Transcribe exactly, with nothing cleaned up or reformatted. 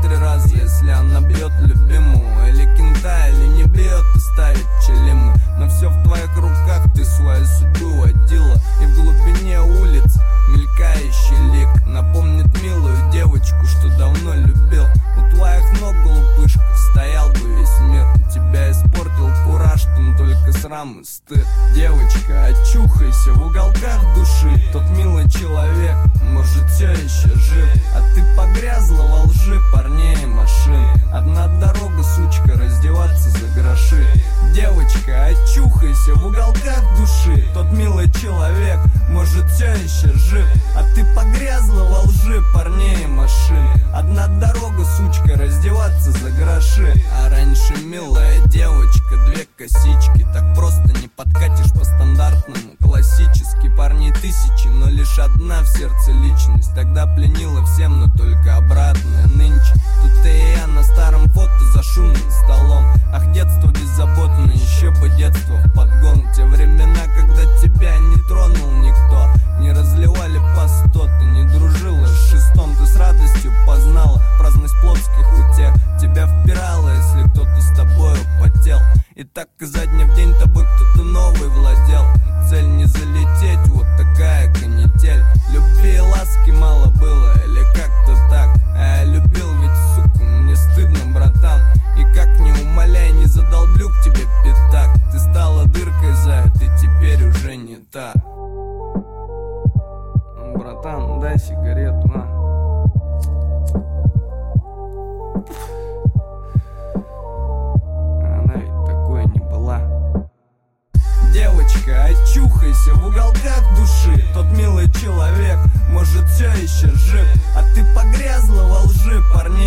три раза, если она бьет любимую. Или кента, или не бьет и ставит челему. Но все в твоих руках, ты свою судьбу водила. И в глубине улиц мелькающий лик напомнит милую девочку, что давно любил. У твоих ног, глупышка, стоял бы весь мир. Тебя испортил кураж, там только срам и стыд. Девочка, очухайся в уголках души. Тот милый человек, может, все еще жив. А ты погрязла во лжи парней и машин. Одна дорога, сучка, раздеваться за гроши. Девочка, очухайся в уголках души. Тот милый человек, может, все еще жив. А ты погрязла во лжи парней и машин. Одна дорога, сучка, раздеваться за гроши. А раньше милая девочка, две косички. Так просто не подкатишь по стандартному. Классический, парней тысячи, но лишь одна в сердце личность. Тогда пленила всем, но только обратная нынче. Тут ты и я на старом фото за шумным столом. Ах, детство беззаботное, еще бы детство в подгон. Те времена, когда тебя не тронул никто. Не разливали по сто, ты не дружила с шестом. Ты с радостью познала праздность плотских утех. Тебя впирало, если кто-то с тобою потел. И так изо дня в день тобой кто-то новый владел. Цель не залететь, вот такая канитель. Любви и ласки мало было, или как-то так. А я любил, ведь, сука, мне стыдно, братан. И как не умоляй, не задолблю к тебе пятак. Ты стала дыркой, зая, ты теперь уже не та. Братан, дай сигарету, а. Она ведь такой не была. Девочка, очухайся в уголках души. Тот милый человек, может, все еще жив. А ты погрязла во лжи парней